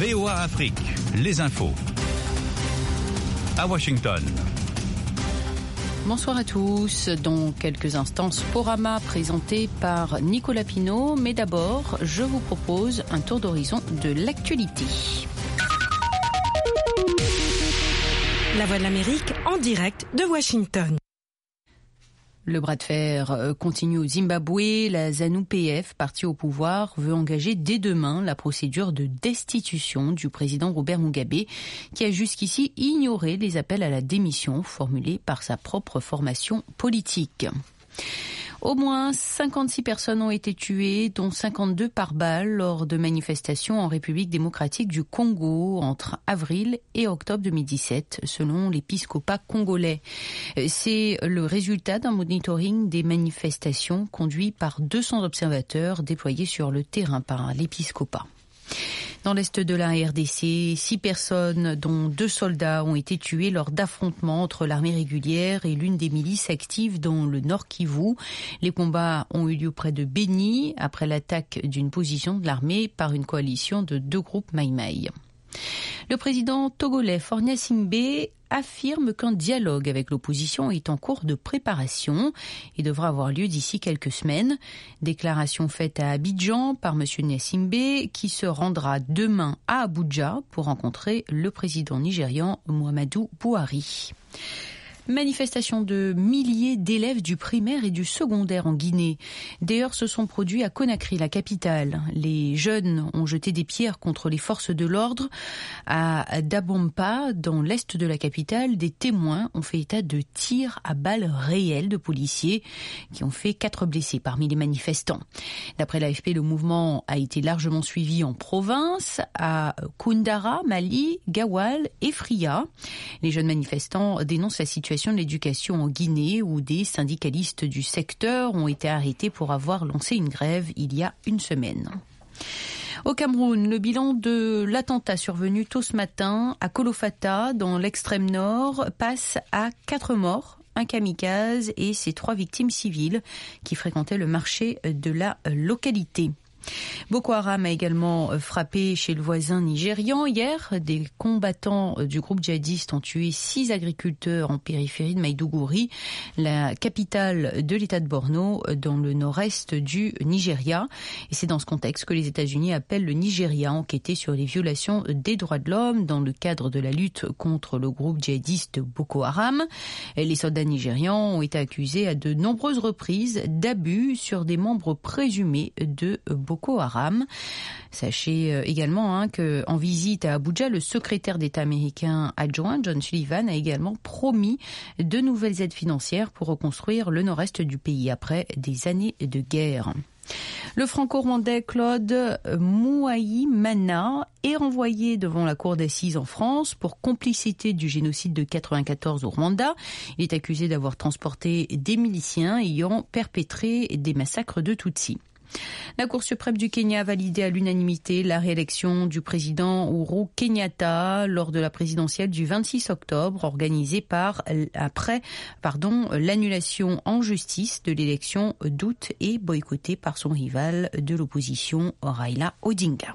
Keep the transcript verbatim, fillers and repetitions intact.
V O A Afrique, les infos. À Washington. Bonsoir à tous. Dans quelques instants, Sporama présenté par Nicolas Pinault. Mais d'abord, je vous propose un tour d'horizon de l'actualité. La Voix de l'Amérique en direct de Washington. Le bras de fer continue au Zimbabwe. La ZANU-P F, parti au pouvoir, veut engager dès demain la procédure de destitution du président Robert Mugabe, qui a jusqu'ici ignoré les appels à la démission formulés par sa propre formation politique. Au moins cinquante-six personnes ont été tuées, dont cinquante-deux par balle, lors de manifestations en République démocratique du Congo entre avril et octobre deux mille dix-sept, selon l'épiscopat congolais. C'est le résultat d'un monitoring des manifestations conduit par deux cents observateurs déployés sur le terrain par l'épiscopat. Dans l'est de la R D C, six personnes, dont deux soldats, ont été tuées lors d'affrontements entre l'armée régulière et l'une des milices actives dans le Nord Kivu. Les combats ont eu lieu près de Beni, après l'attaque d'une position de l'armée par une coalition de deux groupes Maï-Maï. Le président togolais Faure Gnassingbe affirme qu'un dialogue avec l'opposition est en cours de préparation et devra avoir lieu d'ici quelques semaines. Déclaration faite à Abidjan par M. Gnassingbe, qui se rendra demain à Abuja pour rencontrer le président nigérian Muhammadu Buhari. Manifestation de milliers d'élèves du primaire et du secondaire en Guinée. Des heurts se sont produits à Conakry, la capitale. Les jeunes ont jeté des pierres contre les forces de l'ordre. À Dabompa, dans l'est de la capitale, des témoins ont fait état de tirs à balles réelles de policiers qui ont fait quatre blessés parmi les manifestants. D'après l'A F P, le mouvement a été largement suivi en province, à Koundara, Mali, Gawal et Fria. Les jeunes manifestants dénoncent la situation de l'éducation en Guinée, où des syndicalistes du secteur ont été arrêtés pour avoir lancé une grève il y a une semaine. Au Cameroun, le bilan de l'attentat survenu tôt ce matin à Kolofata, dans l'extrême nord, passe à quatre morts, un kamikaze et ses trois victimes civiles qui fréquentaient le marché de la localité. Boko Haram a également frappé chez le voisin nigérian. Hier, des combattants du groupe djihadiste ont tué six agriculteurs en périphérie de Maïdougouri, la capitale de l'État de Borno, dans le nord-est du Nigeria. Et c'est dans ce contexte que les États-Unis appellent le Nigeria à enquêter sur les violations des droits de l'homme dans le cadre de la lutte contre le groupe djihadiste Boko Haram. Les soldats nigérians ont été accusés à de nombreuses reprises d'abus sur des membres présumés de Boko Boko Haram. Sachez également hein, qu'en visite à Abuja, le secrétaire d'État américain adjoint John Sullivan a également promis de nouvelles aides financières pour reconstruire le nord-est du pays après des années de guerre. Le franco-rwandais Claude Muayimana est renvoyé devant la cour d'assises en France pour complicité du génocide de quatre-vingt-quatorze au Rwanda. Il est accusé d'avoir transporté des miliciens ayant perpétré des massacres de Tutsis. La Cour suprême du Kenya a validé à l'unanimité la réélection du président Uhuru Kenyatta lors de la présidentielle du vingt-six octobre, organisée par, après pardon, l'annulation en justice de l'élection d'août et boycottée par son rival de l'opposition Raila Odinga.